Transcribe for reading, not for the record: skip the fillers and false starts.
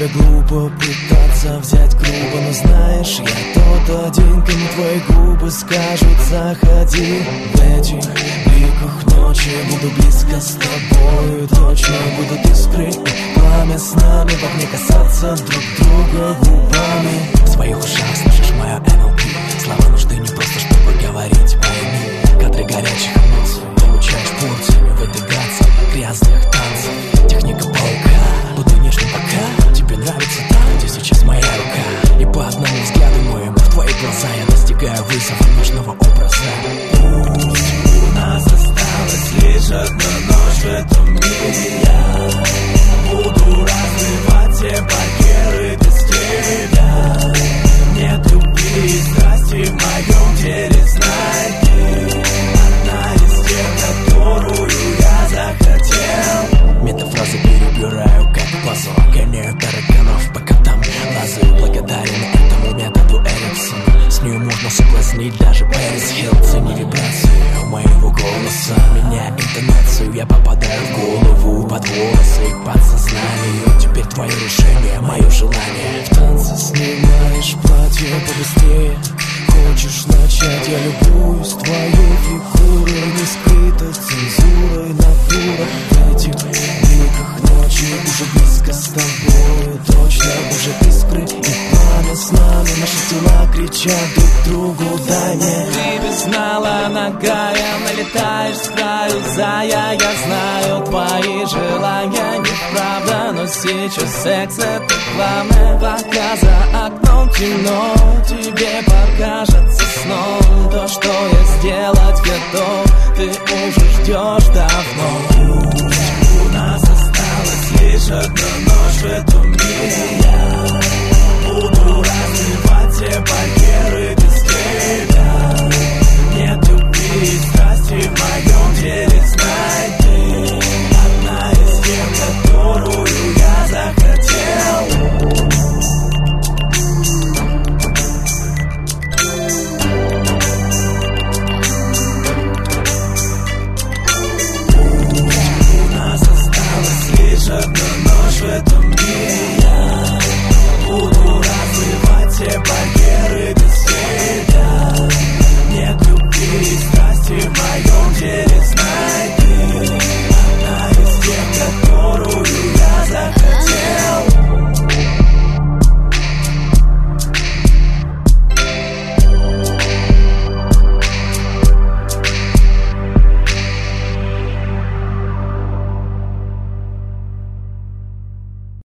тебе глупо пытаться взять грубо, но знаешь, я тот один, кому твои губы скажут заходи. В этих бликах ночи буду близко с тобою, точно будут искры и пламя с нами, в огне касаться друг друга губами. В своих ушах слышишь мое NLP, слова нужны не просто, чтобы говорить, пойми. Кадры горячих эмоций получаешь порциями в этой грации грязных танцев. Техника паука, будто нежный пока тебе нравится там, где сейчас моя рука. И по одному взгляду моему в твои глаза я достигаю вызова нужного образа. У нас осталась лишь одна ночь в этом мире. Я буду разрывать все барьеры без тебя. Нет любви и страсти в моем теле, знай ты. Одна из тех, которую я захотел. Метафразы перебираю как пазл, гоняю тараканов по котам, лазаю благодарен этому методу Эриксона. С ней можно соблазнить даже Пэрис Хилтон. Не вибрации моего голоса, меня интонацию, я попадаю в голову под волосы к подсознанию. Теперь твое решение, мое желание. В танце снимаешь платье побыстрее. Хочешь начать, я любуюсь твоей фигурой, не скрытой цензурой натура. В этих бликах ночи уже близко с тобой, точно уже искры и пламя с нами. Наши тела кричат друг другу дай мне. Ты без знала нагая, налетаешь с краю зая. Я знаю твои желания, неправда, но сейчас секс это главное. Пока за окном темно, тебе